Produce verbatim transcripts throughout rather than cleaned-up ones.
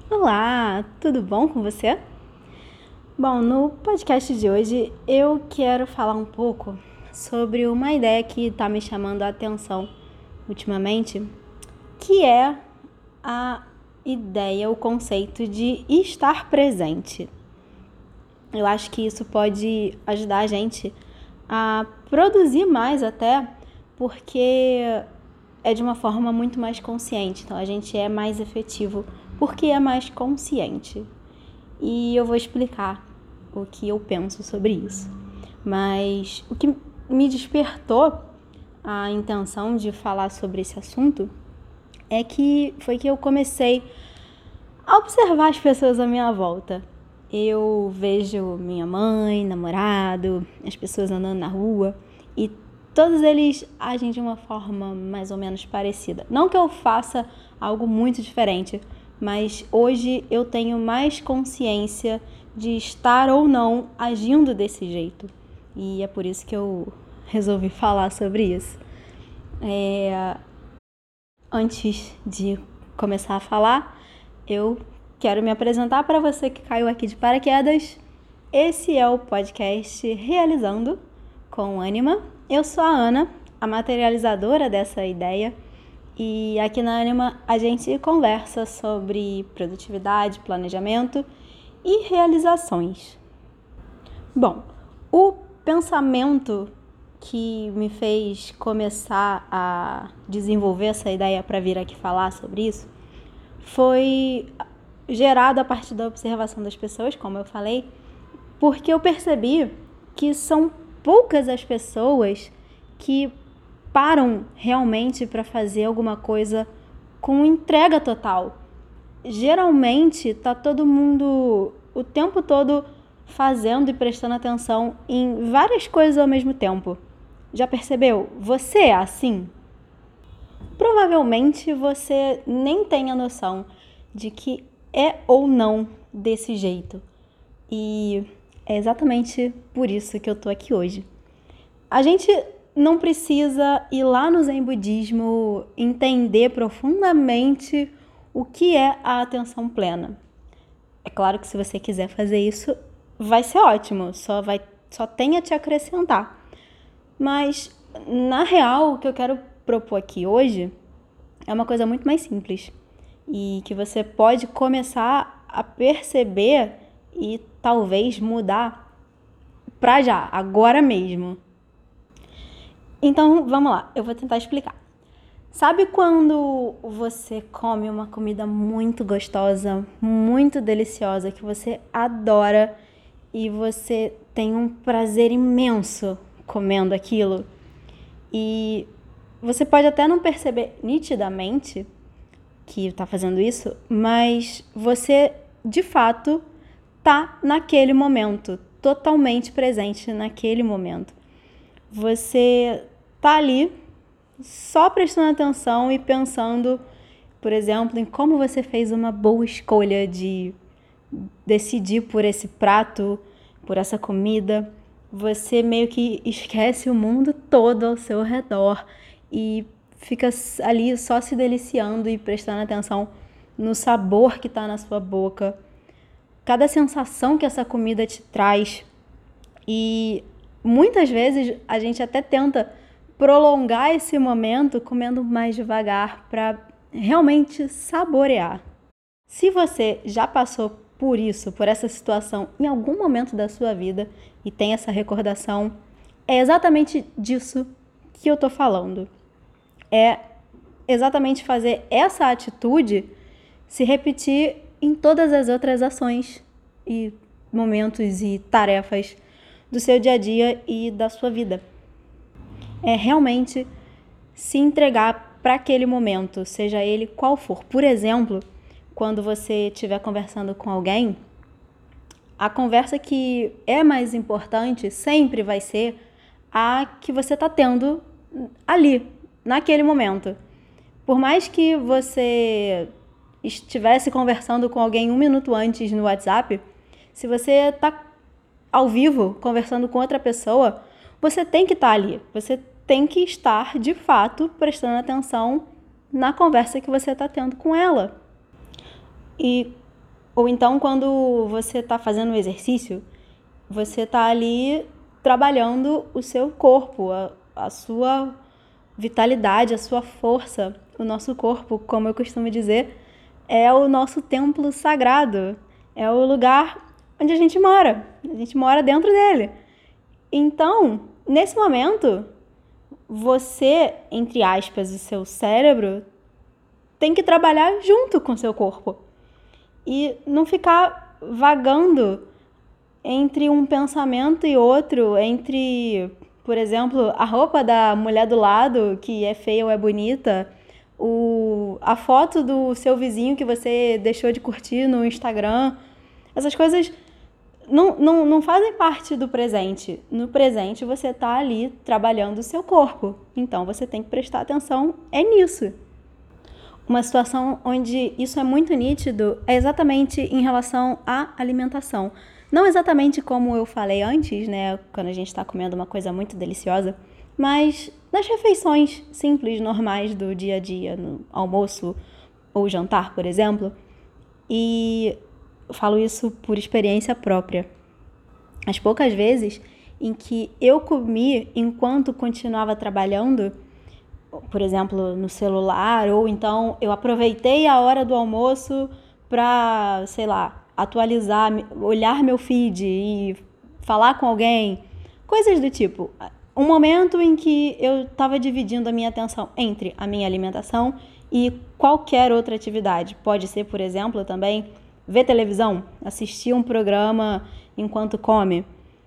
Olá, tudo bom com você? Bom, no podcast de hoje eu quero falar um pouco sobre uma ideia que está me chamando a atenção ultimamente, que é a ideia, o conceito de estar presente. Eu acho que isso pode ajudar a gente a produzir mais até, porque é de uma forma muito mais consciente. Então a gente é mais efetivo porque é mais consciente. E eu vou explicar o que eu penso sobre isso. Mas o que me despertou a intenção de falar sobre esse assunto é que foi que eu comecei a observar as pessoas à minha volta. Eu vejo minha mãe, namorado, as pessoas andando na rua e todos eles agem de uma forma mais ou menos parecida. Não que eu faça algo muito diferente, mas hoje eu tenho mais consciência de estar ou não agindo desse jeito. E é por isso que eu resolvi falar sobre isso. É... Antes de começar a falar, eu quero me apresentar para você que caiu aqui de paraquedas. Esse é o podcast Realizando com Ânima. Eu sou a Ana, a materializadora dessa ideia. E aqui na Ânima a gente conversa sobre produtividade, planejamento e realizações. Bom, o pensamento que me fez começar a desenvolver essa ideia para vir aqui falar sobre isso foi gerado a partir da observação das pessoas, como eu falei, porque eu percebi que são poucas as pessoas que param realmente para fazer alguma coisa com entrega total. Geralmente tá todo mundo o tempo todo fazendo e prestando atenção em várias coisas ao mesmo tempo. Já percebeu? Você é assim? Provavelmente você nem tem a noção de que é ou não desse jeito. E é exatamente por isso que eu tô aqui hoje. A gente não precisa ir lá no Zen Budismo entender profundamente o que é a atenção plena. É claro que se você quiser fazer isso, vai ser ótimo, só, vai, só tem a te acrescentar. Mas, na real, o que eu quero propor aqui hoje é uma coisa muito mais simples e que você pode começar a perceber e talvez mudar pra já, agora mesmo. Então, vamos lá, eu vou tentar explicar. Sabe quando você come uma comida muito gostosa, muito deliciosa, que você adora e você tem um prazer imenso comendo aquilo? E você pode até não perceber nitidamente que está fazendo isso, mas você, de fato, tá naquele momento, totalmente presente naquele momento. Você tá ali só prestando atenção e pensando, por exemplo, em como você fez uma boa escolha de decidir por esse prato, por essa comida. Você meio que esquece o mundo todo ao seu redor e fica ali só se deliciando e prestando atenção no sabor que está na sua boca, cada sensação que essa comida te traz. E muitas vezes a gente até tenta prolongar esse momento comendo mais devagar para realmente saborear. Se você já passou por isso, por essa situação em algum momento da sua vida e tem essa recordação, é exatamente disso que eu tô falando. É exatamente fazer essa atitude se repetir em todas as outras ações e momentos e tarefas do seu dia a dia e da sua vida. É realmente se entregar para aquele momento, seja ele qual for. Por exemplo, quando você estiver conversando com alguém, a conversa que é mais importante sempre vai ser a que você está tendo ali, naquele momento. Por mais que você estivesse conversando com alguém um minuto antes no WhatsApp, se você está ao vivo conversando com outra pessoa, você tem que estar ali. Você tem que estar, de fato, prestando atenção na conversa que você está tendo com ela. E Ou então, quando você está fazendo um exercício, você está ali trabalhando o seu corpo, a, a sua vitalidade, a sua força. O nosso corpo, como eu costumo dizer, é o nosso templo sagrado. É o lugar onde a gente mora. A gente mora dentro dele. Então, nesse momento, você, entre aspas, o seu cérebro, tem que trabalhar junto com o seu corpo. E não ficar vagando entre um pensamento e outro, entre, por exemplo, a roupa da mulher do lado, que é feia ou é bonita, o, a foto do seu vizinho que você deixou de curtir no Instagram. Essas coisas não, não, não fazem parte do presente. No presente, você está ali trabalhando o seu corpo. Então, você tem que prestar atenção é nisso. Uma situação onde isso é muito nítido é exatamente em relação à alimentação. Não exatamente como eu falei antes, né, quando a gente está comendo uma coisa muito deliciosa, mas nas refeições simples, normais do dia a dia, no almoço ou jantar, por exemplo. E eu falo isso por experiência própria. As poucas vezes em que eu comi enquanto continuava trabalhando, por exemplo, no celular, ou então eu aproveitei a hora do almoço para, sei lá, atualizar, olhar meu feed e falar com alguém, coisas do tipo. Um momento em que eu estava dividindo a minha atenção entre a minha alimentação e qualquer outra atividade. Pode ser, por exemplo, também ver televisão, assistir um programa enquanto come.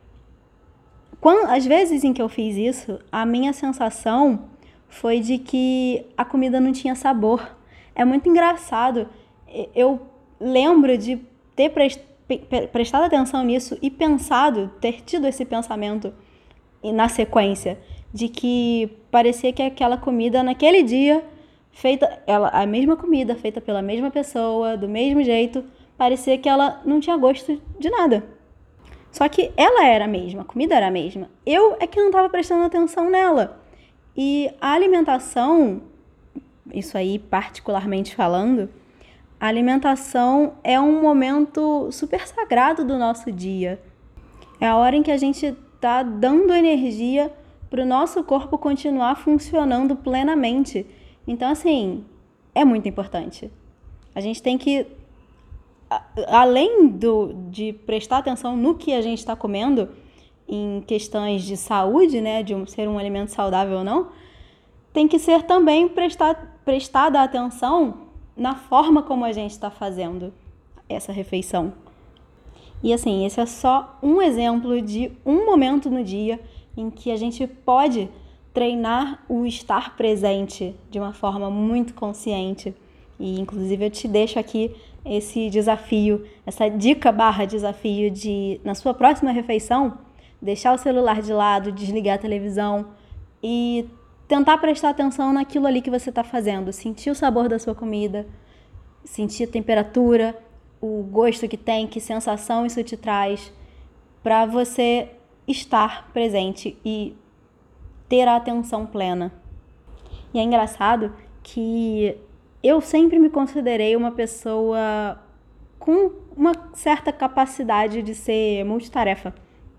Quando, às vezes em que eu fiz isso, a minha sensação foi de que a comida não tinha sabor. É muito engraçado. Eu lembro de ter prestado atenção nisso e pensado, ter tido esse pensamento na sequência, de que parecia que aquela comida naquele dia, feita, ela, a mesma comida, feita pela mesma pessoa, do mesmo jeito, parecia que ela não tinha gosto de nada. Só que ela era a mesma, a comida era a mesma. Eu é que não estava prestando atenção nela. E a alimentação, isso aí particularmente falando, a alimentação é um momento super sagrado do nosso dia. É a hora em que a gente está dando energia para o nosso corpo continuar funcionando plenamente. Então, assim, é muito importante. A gente tem que, além do, de prestar atenção no que a gente está comendo, em questões de saúde, né, de um, ser um alimento saudável ou não, tem que ser também prestar, prestada atenção na forma como a gente está fazendo essa refeição. E assim, esse é só um exemplo de um momento no dia em que a gente pode treinar o estar presente de uma forma muito consciente. E inclusive eu te deixo aqui esse desafio, essa dica barra desafio de, na sua próxima refeição, deixar o celular de lado, desligar a televisão e tentar prestar atenção naquilo ali que você está fazendo. Sentir o sabor da sua comida, sentir a temperatura, o gosto que tem, que sensação isso te traz, para você estar presente e ter a atenção plena. E é engraçado que eu sempre me considerei uma pessoa com uma certa capacidade de ser multitarefa.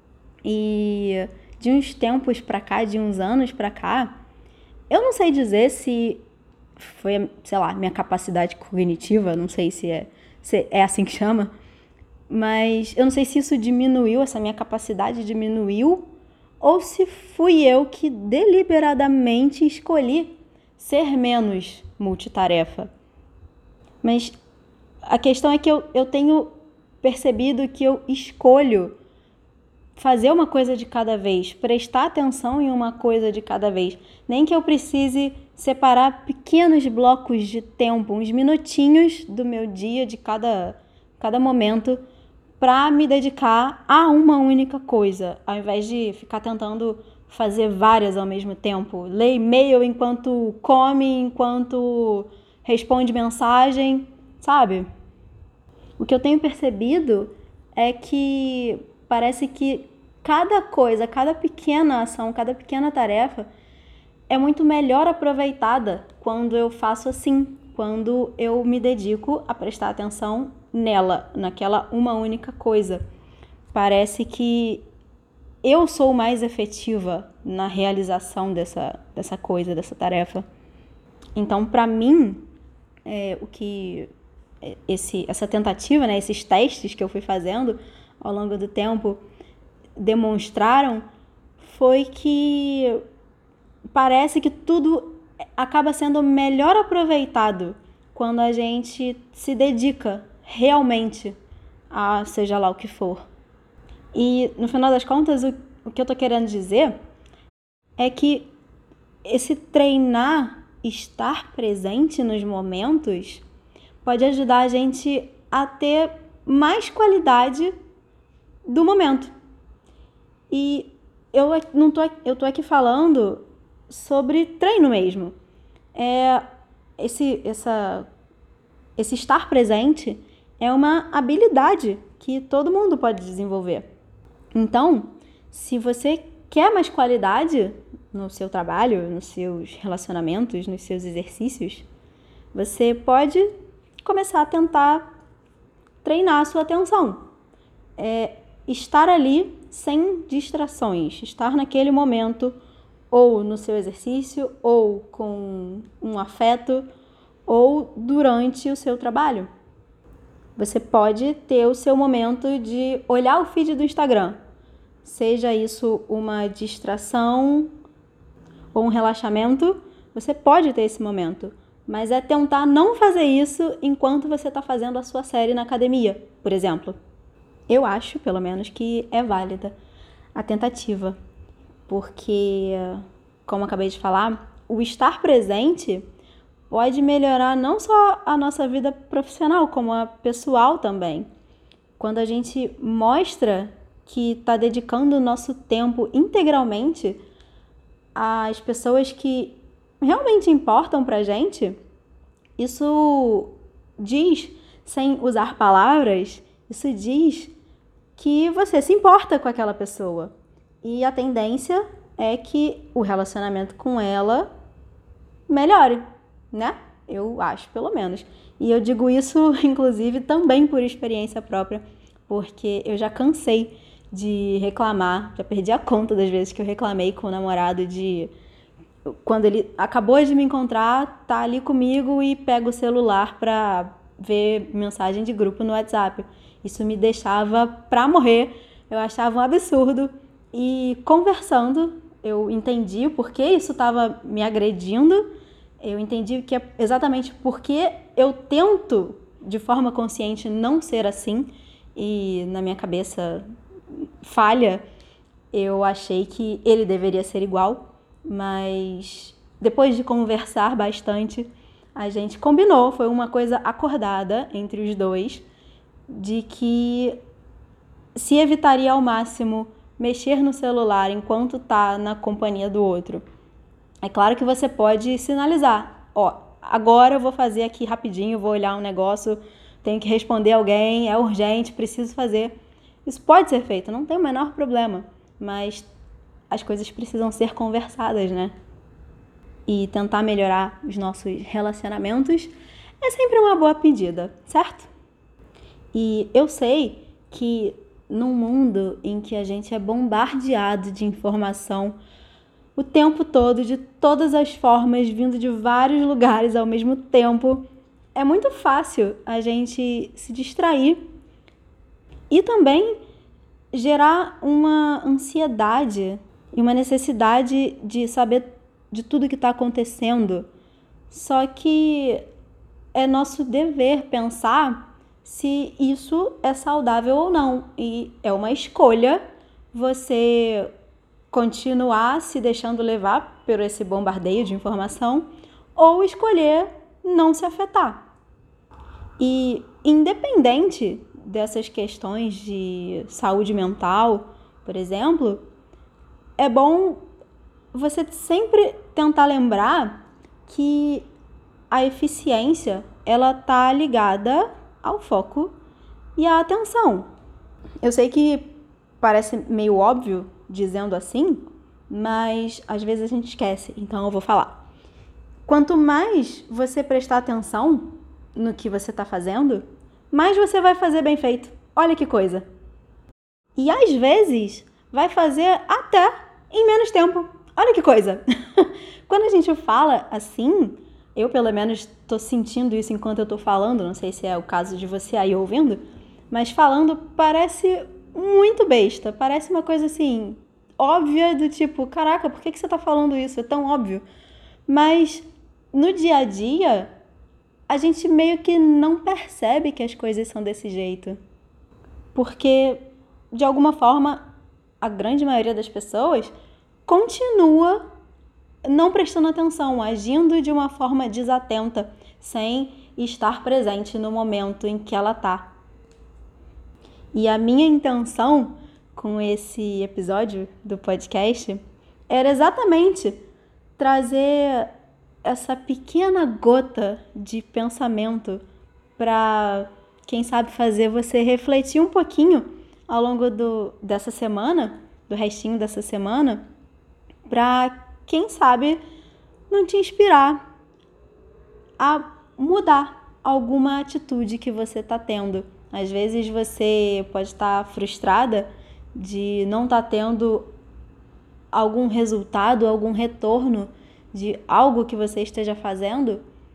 E de uns tempos pra cá, de uns anos pra cá, eu não sei dizer se foi, sei lá, minha capacidade cognitiva, não sei se é, se é assim que chama, mas eu não sei se isso diminuiu, essa minha capacidade diminuiu, ou se fui eu que deliberadamente escolhi ser menos multitarefa. Mas a questão é que eu, eu tenho percebido que eu escolho fazer uma coisa de cada vez, prestar atenção em uma coisa de cada vez. Nem que eu precise separar pequenos blocos de tempo, uns minutinhos do meu dia, de cada, cada momento, para me dedicar a uma única coisa, ao invés de ficar tentando fazer várias ao mesmo tempo. Ler e-mail enquanto come, enquanto responde mensagem, sabe? O que eu tenho percebido é que parece que cada coisa, cada pequena ação, cada pequena tarefa é muito melhor aproveitada quando eu faço assim, quando eu me dedico a prestar atenção nela, naquela uma única coisa. Parece que eu sou mais efetiva na realização dessa, dessa coisa, dessa tarefa. Então, para mim, é, o que esse, essa tentativa, né, esses testes que eu fui fazendo ao longo do tempo demonstraram foi que parece que tudo acaba sendo melhor aproveitado quando a gente se dedica realmente a seja lá o que for. E, no final das contas, o, o que eu tô querendo dizer é que esse treinar, estar presente nos momentos, pode ajudar a gente a ter mais qualidade do momento. E eu não tô, eu tô aqui falando sobre treino mesmo. É, esse, essa, esse estar presente é uma habilidade que todo mundo pode desenvolver. Então, se você quer mais qualidade no seu trabalho, nos seus relacionamentos, nos seus exercícios, você pode começar a tentar treinar a sua atenção. É, estar ali sem distrações, estar naquele momento ou no seu exercício, ou com um afeto, ou durante o seu trabalho. Você pode ter o seu momento de olhar o feed do Instagram, seja isso uma distração ou um relaxamento, você pode ter esse momento, mas é tentar não fazer isso enquanto você está fazendo a sua série na academia, por exemplo. Eu acho, pelo menos, que é válida a tentativa, porque, como acabei de falar, o estar presente pode melhorar não só a nossa vida profissional, como a pessoal também. Quando a gente mostra que está dedicando o nosso tempo integralmente às pessoas que realmente importam pra gente, isso diz, sem usar palavras, isso diz que você se importa com aquela pessoa. E a tendência é que o relacionamento com ela melhore, né? Eu acho, pelo menos. E eu digo isso, inclusive, também por experiência própria, porque eu já cansei de reclamar, já perdi a conta das vezes que eu reclamei com o namorado de... Quando ele acabou de me encontrar, tá ali comigo e pega o celular pra ver mensagem de grupo no WhatsApp. Isso me deixava pra morrer, eu achava um absurdo. E conversando, eu entendi o porquê isso estava me agredindo, eu entendi que é exatamente porque eu tento, de forma consciente, não ser assim, e na minha cabeça falha, eu achei que ele deveria ser igual, mas depois de conversar bastante, a gente combinou, foi uma coisa acordada entre os dois, de que se evitaria ao máximo mexer no celular enquanto tá na companhia do outro. É claro que você pode sinalizar, ó, agora eu vou fazer aqui rapidinho, vou olhar um negócio, tenho que responder alguém, é urgente, preciso fazer. Isso pode ser feito, não tem o menor problema, mas as coisas precisam ser conversadas, né? E tentar melhorar os nossos relacionamentos é sempre uma boa pedida, certo? E eu sei que num mundo em que a gente é bombardeado de informação o tempo todo, de todas as formas, vindo de vários lugares ao mesmo tempo, é muito fácil a gente se distrair e também gerar uma ansiedade e uma necessidade de saber de tudo que está acontecendo. Só que é nosso dever pensar se isso é saudável ou não. E é uma escolha você continuar se deixando levar por esse bombardeio de informação ou escolher não se afetar. E independente dessas questões de saúde mental, por exemplo, é bom você sempre tentar lembrar que a eficiência ela tá ligada ao foco e à atenção. Eu sei que parece meio óbvio dizendo assim, mas às vezes a gente esquece, então eu vou falar. Quanto mais você prestar atenção no que você está fazendo, mais você vai fazer bem feito. Olha que coisa! E às vezes vai fazer até em menos tempo. Olha que coisa! Quando a gente fala assim, eu pelo menos estou sentindo isso enquanto eu estou falando, não sei se é o caso de você aí ouvindo, mas falando parece muito besta, parece uma coisa assim, óbvia do tipo, caraca, por que, que você está falando isso? É tão óbvio. Mas no dia a dia, a gente meio que não percebe que as coisas são desse jeito. Porque, de alguma forma, a grande maioria das pessoas continua não prestando atenção, agindo de uma forma desatenta, sem estar presente no momento em que ela tá. E a minha intenção com esse episódio do podcast era exatamente trazer essa pequena gota de pensamento para, quem sabe, fazer você refletir um pouquinho ao longo do, dessa semana, do restinho dessa semana, para, quem sabe, não te inspirar a mudar alguma atitude que você está tendo. Às vezes você pode estar frustrada de não estar tendo algum resultado, algum retorno de algo que você esteja fazendo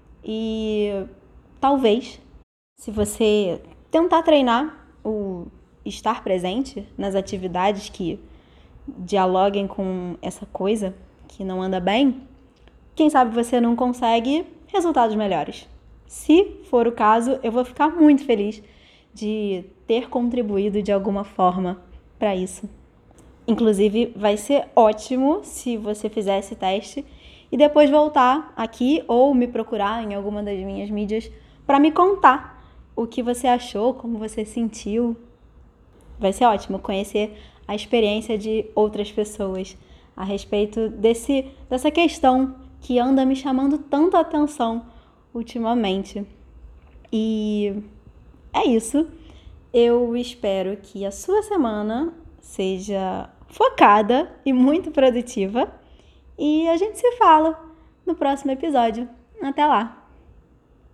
e talvez, se você tentar treinar o estar presente nas atividades que dialoguem com essa coisa que não anda bem, quem sabe você não consegue resultados melhores. Se for o caso, eu vou ficar muito feliz de ter contribuído de alguma forma para isso. Inclusive, vai ser ótimo se você fizer esse teste e depois voltar aqui ou me procurar em alguma das minhas mídias para me contar o que você achou, como você sentiu. Vai ser ótimo conhecer a experiência de outras pessoas a respeito desse, dessa questão que anda me chamando tanto a atenção ultimamente. E é isso. Eu espero que a sua semana seja focada e muito produtiva. E a gente se fala no próximo episódio. Até lá!